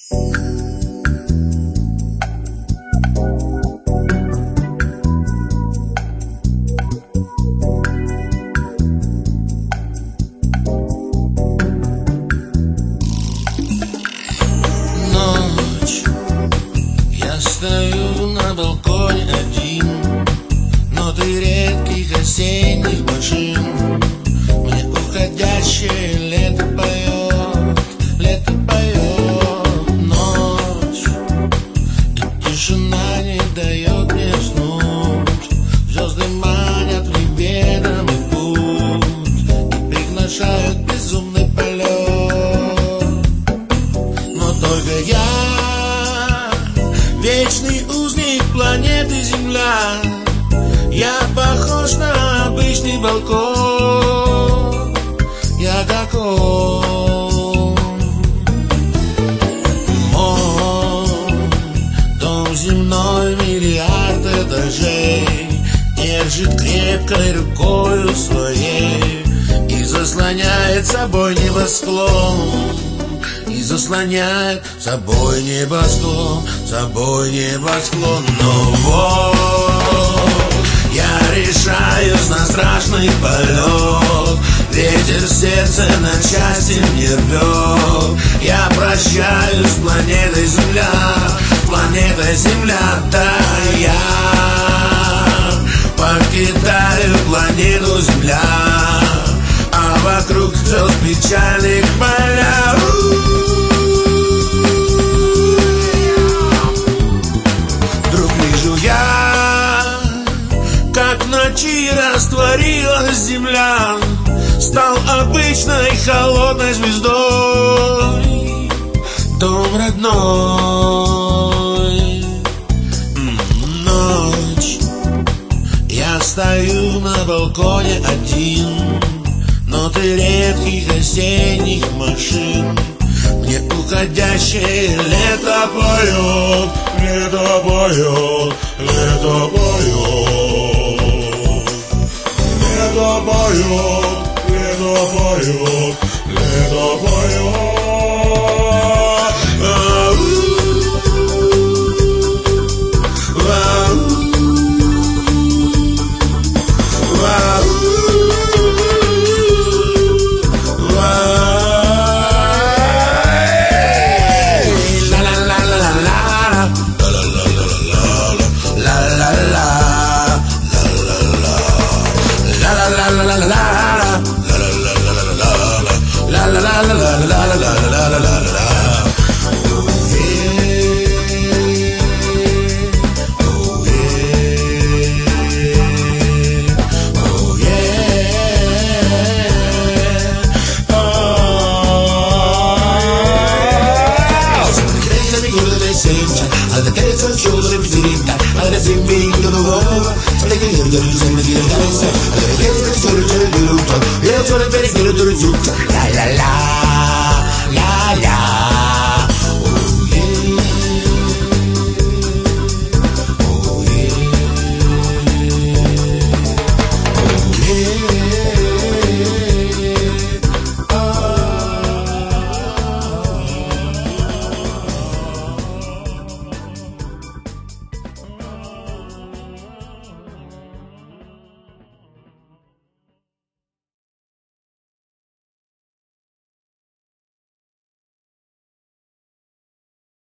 Ночь, я стою на балконе один, но ты редких осенних машин. Мне уходящее лето поет, лето поет. Ночь, и тишина не дает мне уснуть. Звезды манят в неведомый путь и приглашают в безумный полет. Но только я, вечный узник планеты Земля, я похож на обычный балкон, я как он. Мой дом земной миллиард этажей держит крепкой рукою своей и заслоняет собой небосклон, и заслоняет собой небосклон, собой небосклон. Но вот я решаюсь на страшный полет, ветер сердце на части мне рвет. Я прощаюсь с планетой Земля, планетой Земля, да, я покидаю планету Земля, а вокруг звезд печальных поля. Вдруг вижу я, как в ночи растворилась земля, стал обычной холодной звездой дом родной. Ночь, я стою на балконе один, но ты редких осенних машин. Мне уходящее лето поет, лето поет, лето поет, лето поет, лето поет, лето поет.